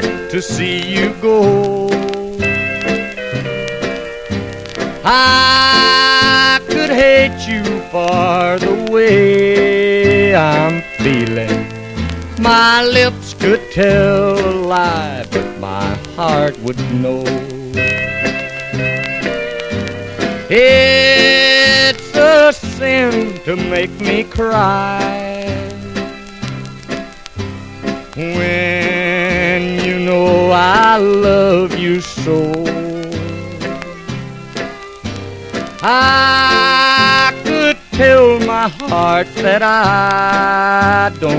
sad to see you go. I could hate you for the way I'm feeling. My lips could tell a lie, but my heart would know. It's a sin to make me cry when you know I love you so. I could tell my heart that I don't